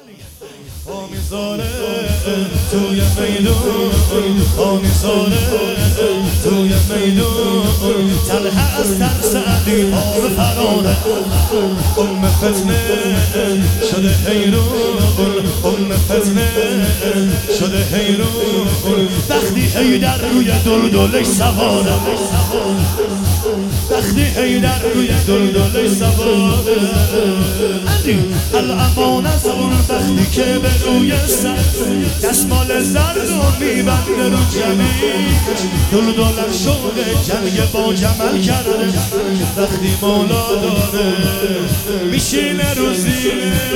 میذاره توی میدون میذاره توی میدون تله از ترس علی به فراره فتنه شده حیرون فتنه شده حیرون وقتی حیدر روی دلدلش سواره وقتی حیدر روی دلدلش سواره الامان از اون وقتی که به روی سر دستمال زرد رو میبنده رو جمیش دلدلم شوق جنگ با جمل کرده وقتی مولا داره میشینه رو زیرش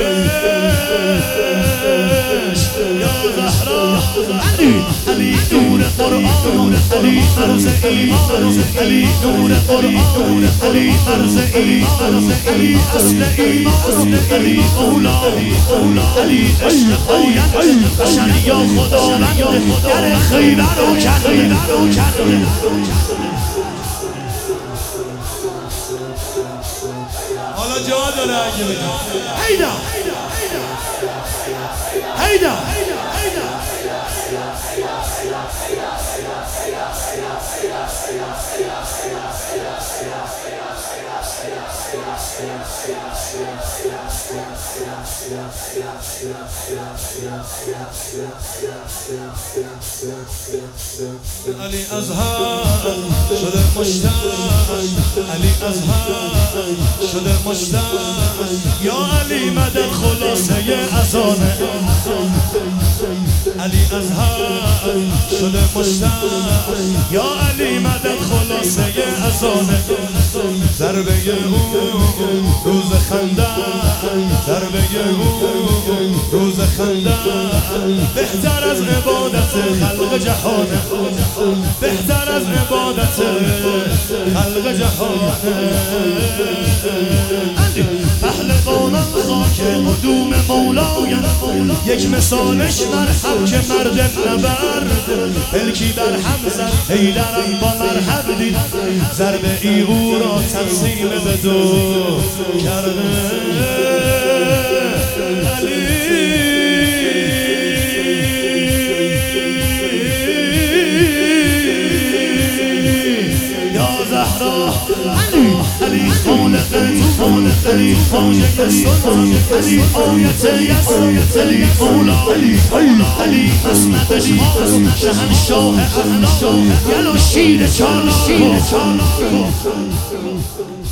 یا زهرا علی نور قرآن علی مرز ایمان علی نور قرآن علی مرز ایمان علی اصل ایمان علی مولا علی عشق پاید بشر یا خداوند در خیبر رو کرده حالا جا داره اگه بگم هیدا هیدا علی ازهر شده مشتاق علی ازهر شده مشتاق یا علی مدد خلاصه ازانه علی ازهر شده مشتاق یا علی مدد خلاصه ازانه ضربه او روز خندن ضربه او روز خندن بهتر از عبادت خلق جهانه بهتر از عبادت خلق جهانه پهلوانان خاک قدوم مولایم یک مثالش مرحب که مرد نبرد پلکی در هم زد حیدرم با مرحب دید ضربه ای او را تقسیم به دو کرده علی خالق علی خالق علی آیت علی مولا علی مسندش شهنشاه اخلاق یلو شیر چالاک